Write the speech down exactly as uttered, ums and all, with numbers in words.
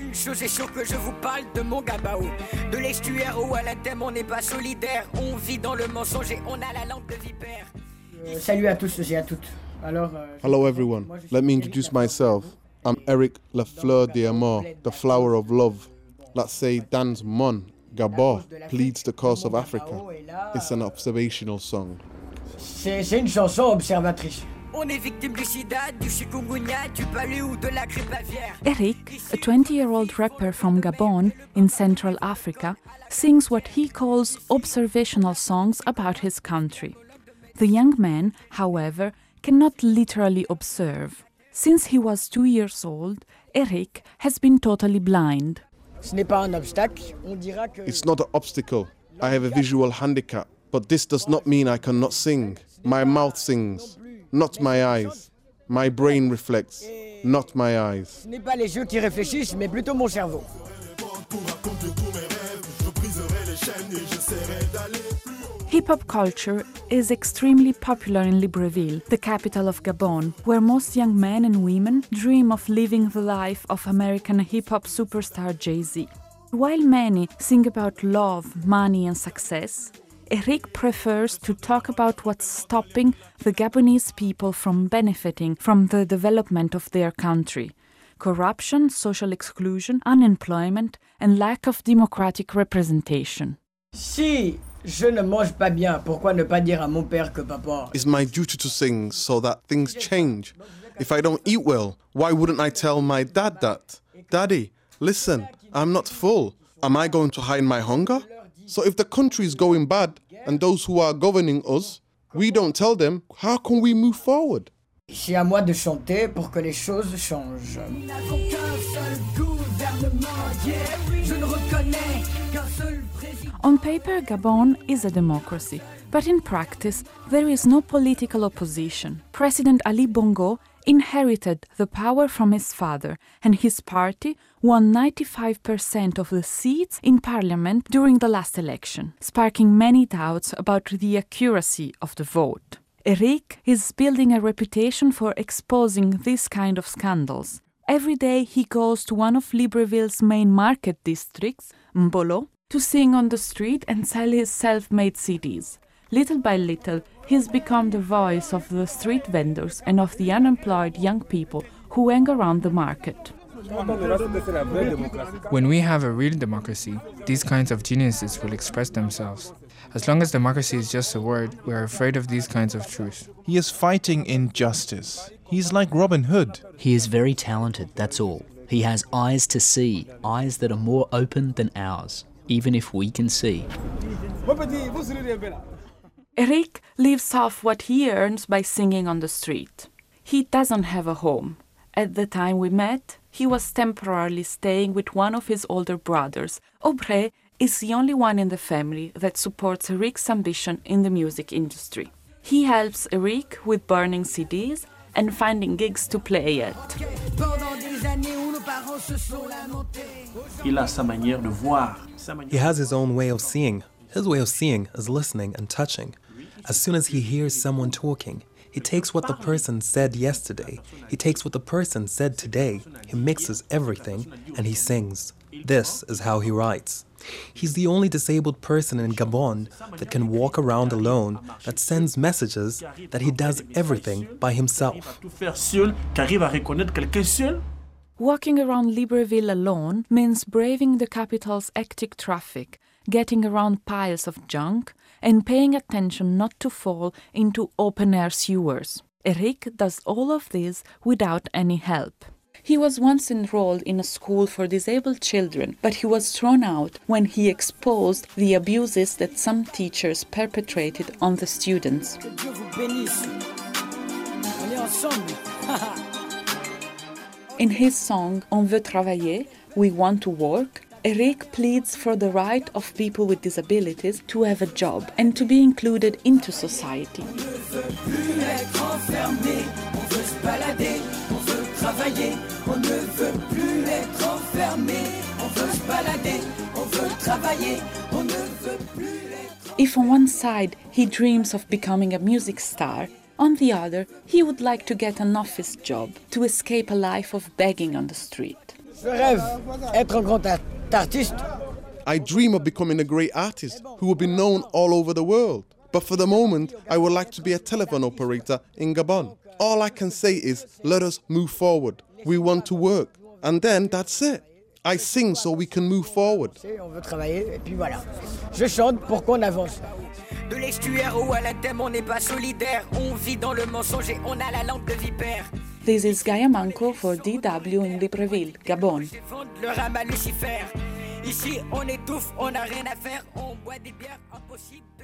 Une chose est sûre que je vous parle de mon gabao. De l'estuaire où à la thème on n'est pas solidaire. On vit dans le mensonge et on a la langue de vipère. Euh, salut à tous et à toutes. Alors, euh, Hello everyone, let me introduce myself. I'm Eric Lafleur de Amor, the flower of love. Let's say Dan's Mon, Gabor, pleads the cause of Africa. It's an observational song. C'est c'est une chanson observatrice. On est victime du sida, du chikungunya, du palu ou de la grippe aviaire. Eric, a twenty-year-old rapper from Gabon in Central Africa, sings what he calls observational songs about his country. The young man, however, cannot literally observe. Since he was two years old, Eric has been totally blind. Ce n'est pas un obstacle, on dira que... It's not an obstacle. I have a visual handicap, but this does not mean I cannot sing. My mouth sings, not my eyes. My brain reflects, not my eyes. Ce n'est pas les yeux qui réfléchissent, mais plutôt mon cerveau. Hip-hop culture is extremely popular in Libreville, the capital of Gabon, where most young men and women dream of living the life of American hip-hop superstar Jay-Z. While many sing about love, money and success, Eric prefers to talk about what's stopping the Gabonese people from benefiting from the development of their country: corruption, social exclusion, unemployment and lack of democratic representation. Si je ne mange pas bien, pourquoi ne pas dire à mon père que papa? It's my duty to sing so that things change. If I don't eat well, why wouldn't I tell my dad that? Daddy, listen, I'm not full. Am I going to hide my hunger? So if the country is going bad and those who are governing us, we don't tell them, how can we move forward? C'est à moi de chanter pour que les choses changent. Nous n'avons qu'un seul gouvernement, yeah. Je ne reconnais qu'un seul président. On paper, Gabon is a democracy, but in practice, there is no political opposition. President Ali Bongo inherited the power from his father, and his party won ninety-five percent of the seats in parliament during the last election, sparking many doubts about the accuracy of the vote. Eric is building a reputation for exposing this kind of scandals. Every day he goes to one of Libreville's main market districts, Mbolo, to sing on the street and sell his self-made C Ds. Little by little, he's become the voice of the street vendors and of the unemployed young people who hang around the market. When we have a real democracy, these kinds of geniuses will express themselves. As long as democracy is just a word, we are afraid of these kinds of truths. He is fighting injustice. He's like Robin Hood. He is very talented, that's all. He has eyes to see, eyes that are more open than ours, even if we can see. Eric lives off what he earns by singing on the street. He doesn't have a home. At the time we met, he was temporarily staying with one of his older brothers. Aubrey is the only one in the family that supports Eric's ambition in the music industry. He helps Eric with burning C Ds and finding gigs to play at. He has his own way of seeing. His way of seeing is listening and touching. As soon as he hears someone talking, he takes what the person said yesterday, he takes what the person said today, he mixes everything, and he sings. This is how he writes. He's the only disabled person in Gabon that can walk around alone, that sends messages, that he does everything by himself. Walking around Libreville alone means braving the capital's hectic traffic, getting around piles of junk, and paying attention not to fall into open-air sewers. Eric does all of this without any help. He was once enrolled in a school for disabled children, but he was thrown out when he exposed the abuses that some teachers perpetrated on the students. In his song On veut travailler, We want to work, Eric pleads for the right of people with disabilities to have a job and to be included into society. If on one side he dreams of becoming a music star, on the other he would like to get an office job to escape a life of begging on the street. Je rêve être un grand art- artiste. I dream of becoming a great artist who will be known all over the world. But for the moment, I would like to be a telephone operator in Gabon. All I can say is, let us move forward. We want to work. And then that's it. I sing so we can move forward. On veut travailler et puis voilà. Je chante pour qu'on avance. De l'estuaire ou à la thème, on n'est pas solidaire. On vit dans le mensonge et on a la langue de vipère. This is Gaia Manco for D W in Libreville, Gabon. Le rame à Lucifer. Ici, on étouffe, on n'a rien à faire. On boit des bières impossibles.